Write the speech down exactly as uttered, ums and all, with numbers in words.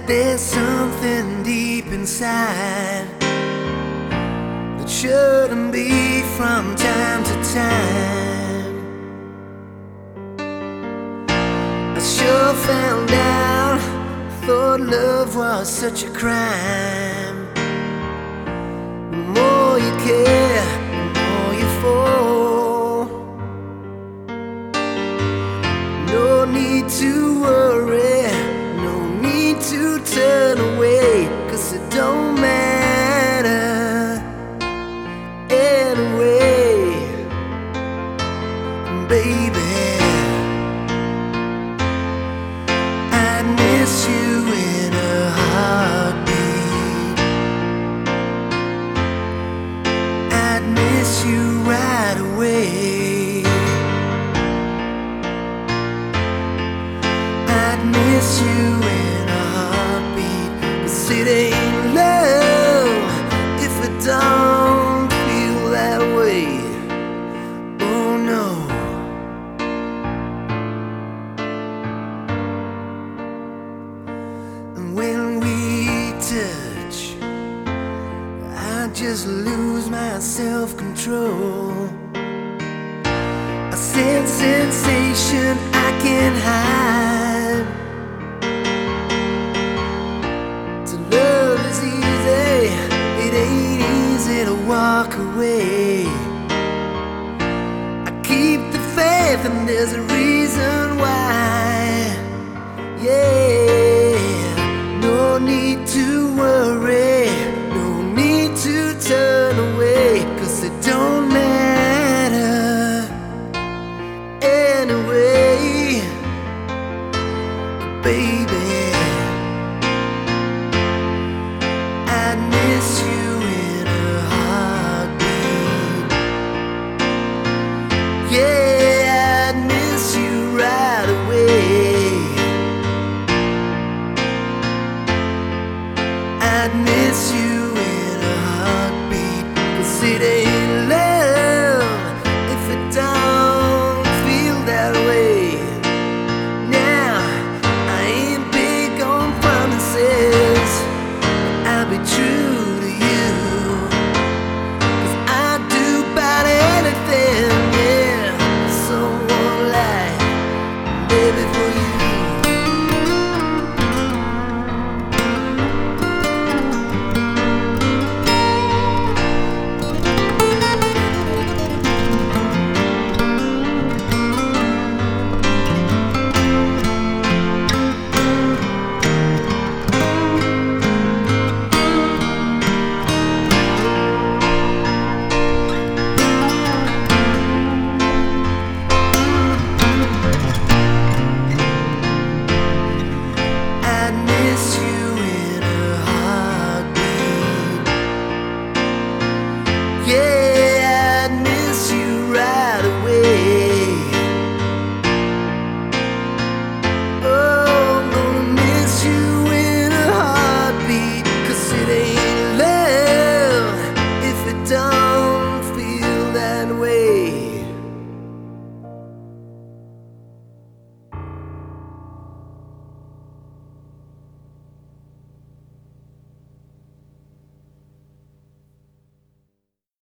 There's something deep inside that shouldn't be from time to time. I sure found out, thought love was such a crime. The more you care, the more you fall. No need to worry, to turn away, 'cause it don't matter anyway, baby. I'd miss you in a heartbeat. I'd miss you right away. I'd miss you in it ain't love if it don't feel that way. Oh no. And when we touch, I just lose my self-control. A sense sensation I can't hide. Walk away. I keep the faith, and there's a reason why. Yeah, no need to worry, no need to turn away, 'cause it don't matter anyway, baby. I miss you. Yeah, I'd miss you right away. I'd miss you in a heartbeat, 'cause it ain't love if it don't feel that way. Now, I ain't big on promises, but I'll be true to you, 'cause I'd do about anything. Yeah.